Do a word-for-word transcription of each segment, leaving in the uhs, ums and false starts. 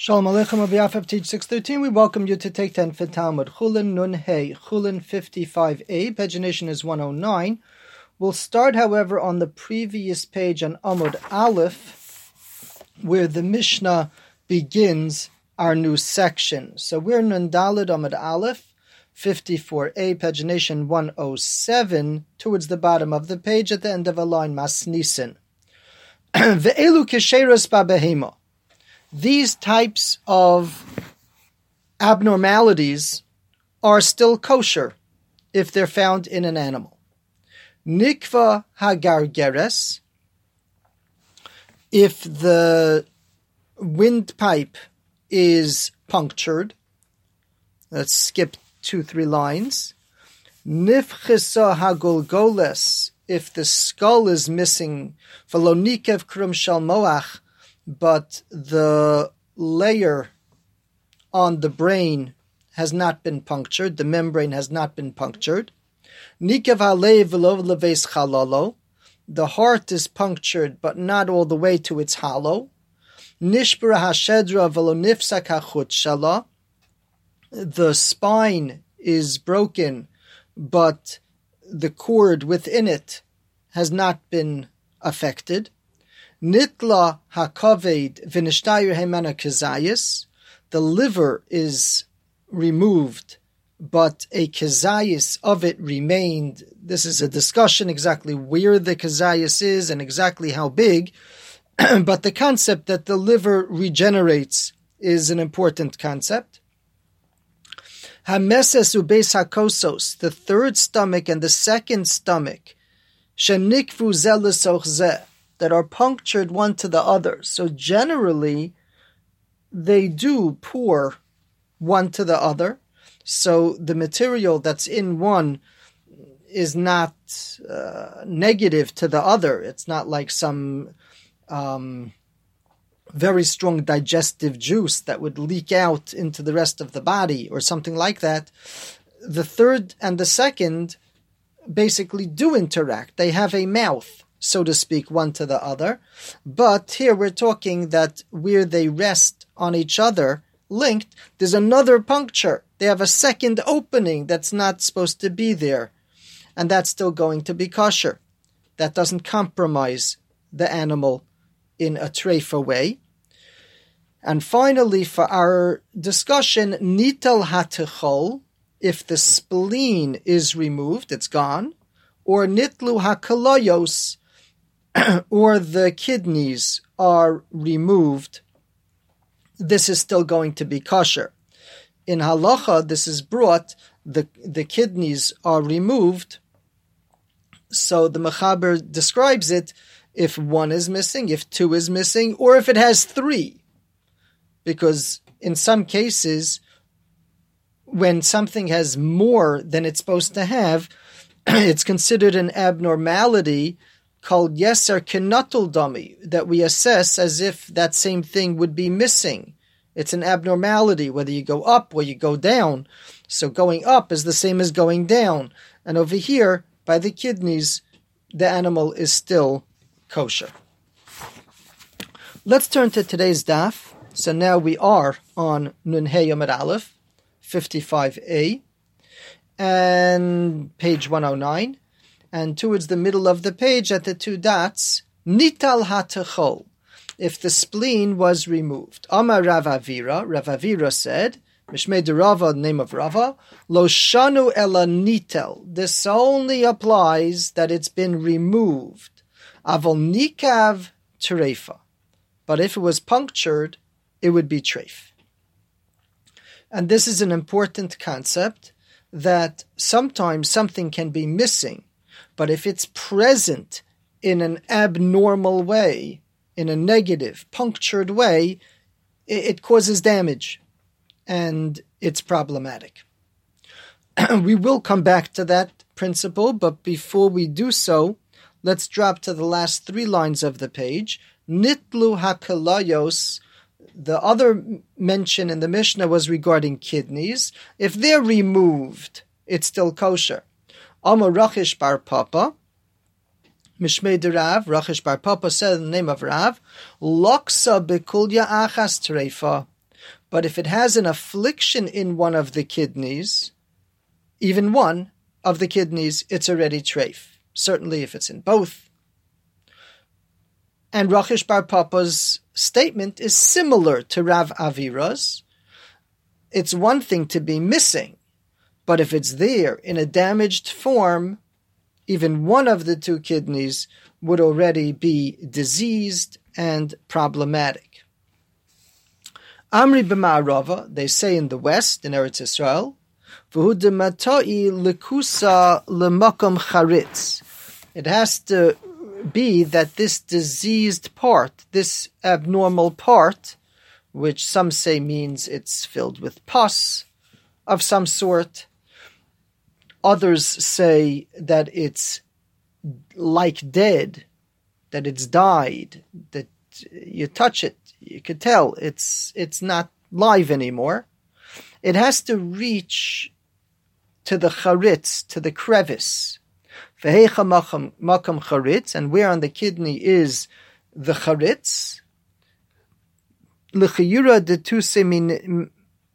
Shalom Aleichem, Rabbi Yafef, teach six thirteen. We welcome you to take ten for Talmud. Chulin Nun Hey, Chulin fifty-five A. Pagination is one oh nine. We'll start, however, on the previous page on Amud Aleph, where the Mishnah begins our new section. So we're Nun Daled Amud Aleph, fifty-four A, pagination one oh seven, towards the bottom of the page at the end of a line, Masnisen. Ve'elu kesheros ba'behema. These types of abnormalities are still kosher if they're found in an animal. Nikva hagargeres, if the windpipe is punctured, let's skip two, three lines. Nifchisa hagolgoles, if the skull is missing, velonikev krum shel moach, but the layer on the brain has not been punctured, the membrane has not been punctured. Nikev halev v'lo leves chalalo, the heart is punctured, but not all the way to its hollow. Nishbara hashedra v'lo nifsak hachut shala, the spine is broken, but the cord within it has not been affected. Nitla hakaved v'nishtayir hemana kezayis, the liver is removed, but a kezayis of it remained. This is a discussion exactly where the kezayis is and exactly how big, but the concept that the liver regenerates is an important concept. Hameses ubeis hakosos, the third stomach and the second stomach, shenikvu zeh l'soch zeh, that are punctured one to the other. So generally, they do pour one to the other. So the material that's in one is not uh, negative to the other. It's not like some um, very strong digestive juice that would leak out into the rest of the body or something like that. The third and the second basically do interact. They have a mouth, so to speak, one to the other. But here we're talking that where they rest on each other, linked, there's another puncture. They have a second opening that's not supposed to be there. And that's still going to be kosher. That doesn't compromise the animal in a treifa way. And finally, for our discussion, nital hatechol, if the spleen is removed, it's gone, or nitlu hakaloyos, or the kidneys are removed, this is still going to be kosher. In halacha, this is brought, the, the kidneys are removed, so the Mechaber describes it if one is missing, if two is missing, or if it has three. Because in some cases, when something has more than it's supposed to have, it's considered an abnormality called yeser kenatul dami, that we assess as if that same thing would be missing. It's an abnormality, whether you go up or you go down. So going up is the same as going down. And over here, by the kidneys, the animal is still kosher. Let's turn to today's daf. So now we are on Nun Hey Amud Aleph, fifty-five A, and page one oh nine. And towards the middle of the page at the two dots, nital hatechol, if the spleen was removed. Amar Rav Avira, Rav Avira said, Mishmei de Rava, name of Rava, lo shanu ela nitel. This only applies that it's been removed. Avol nikav treifa. But if it was punctured, it would be treif. And this is an important concept, that sometimes something can be missing, but if it's present in an abnormal way, in a negative, punctured way, it causes damage, and it's problematic. We will come back to that principle, but before we do so, let's drop to the last three lines of the page. Nitlu hakalayos, the other mention in the Mishnah was regarding kidneys. If they're removed, it's still kosher. Amar Rachish bar Papa, Mishmei de Rav, Rachish bar Papa said in the name of Rav, Loksa bekulya achas treifa. But if it has an affliction in one of the kidneys, even one of the kidneys, it's already treif. Certainly if it's in both. And Rachish Bar Papa's statement is similar to Rav Avira's. It's one thing to be missing, but if it's there in a damaged form, even one of the two kidneys would already be diseased and problematic. Amri b'ma'arava, they say in the west, in Eretz Yisrael, v'hu d'matai lekusa l'makom charitz. It has to be that this diseased part, this abnormal part, which some say means it's filled with pus of some sort. Others say that it's like dead, that it's died, that you touch it, you could tell it's it's not live anymore. It has to reach to the charitz, to the crevice. Vehecha makam charitz, and where on the kidney is the charitz? L'chiyura detuse min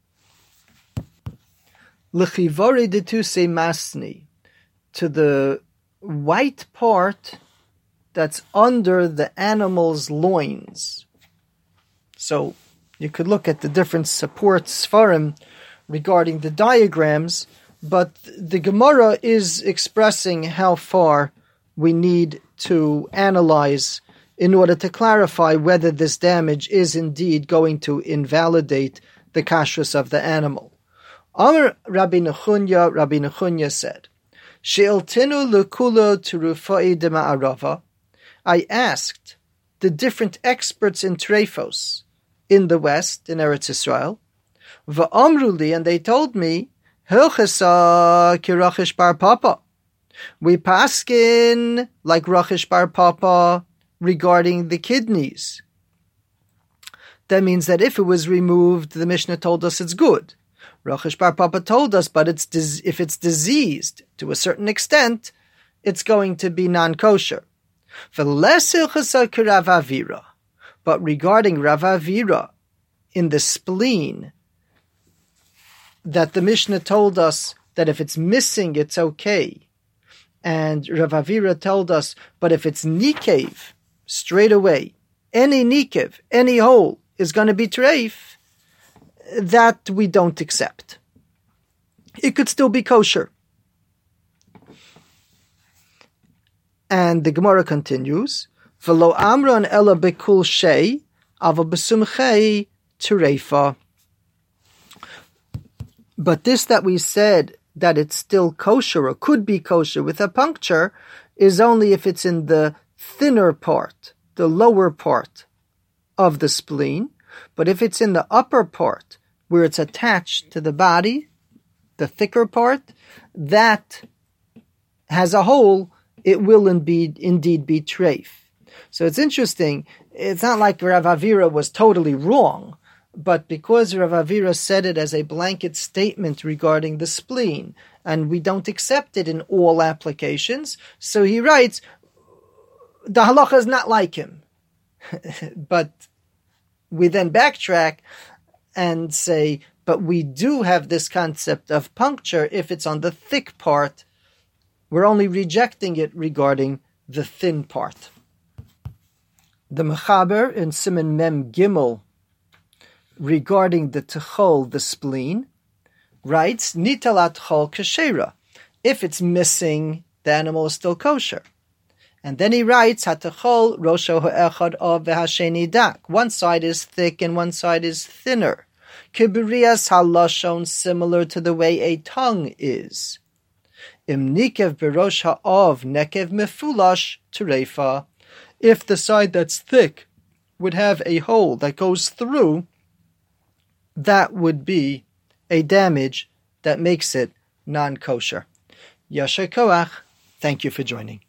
l'chivore detuse masni, to the white part that's under the animal's loins. So you could look at the different support sfarim regarding the diagrams, but the Gemara is expressing how far we need to analyze in order to clarify whether this damage is indeed going to invalidate the kashrus of the animal. Amar Rabbi Nechunya, Rabbi Nechunya said, She'iltinu l'kulo terufai dema'arava. I asked the different experts in treifos in the West, in Eretz Yisrael, va'amruli, and they told me, Hilchasa kirachish bar papa. We paskin like Rachish bar papa regarding the kidneys. That means that if it was removed, the Mishnah told us it's good. Rachish bar papa told us, but it's dis- if it's diseased to a certain extent, it's going to be non-kosher. But regarding Rav Avira in the spleen, that the Mishnah told us that if it's missing, it's okay. And Rav Avira told us, but if it's nikev, straight away, any nikev, any hole is going to be treif, that we don't accept. It could still be kosher. And the Gemara continues, V'lo amran ela bekul shei, ava besumchei tureifa. But this that we said that it's still kosher or could be kosher with a puncture is only if it's in the thinner part, the lower part of the spleen. But if it's in the upper part where it's attached to the body, the thicker part, that has a hole, it will indeed, indeed be treif. So it's interesting. It's not like Rav Avira was totally wrong, but because Rav Avira said it as a blanket statement regarding the spleen, and we don't accept it in all applications, so he writes, the halacha is not like him. But we then backtrack and say, but we do have this concept of puncture if it's on the thick part. We're only rejecting it regarding the thin part. The Mechaber in Siman Mem Gimel, regarding the techol, the spleen, writes, Nitalat chol kashera. If it's missing, the animal is still kosher. And then he writes, Hatechol rosho ha'echad of v'hasheni dak. One side is thick and one side is thinner. Kibrias halashon, similar to the way a tongue is. Im nikev berosh ha'ov nekev mefulash tureifa. If the side that's thick would have a hole that goes through, that would be a damage that makes it non-kosher. Yasher koach. Thank you for joining.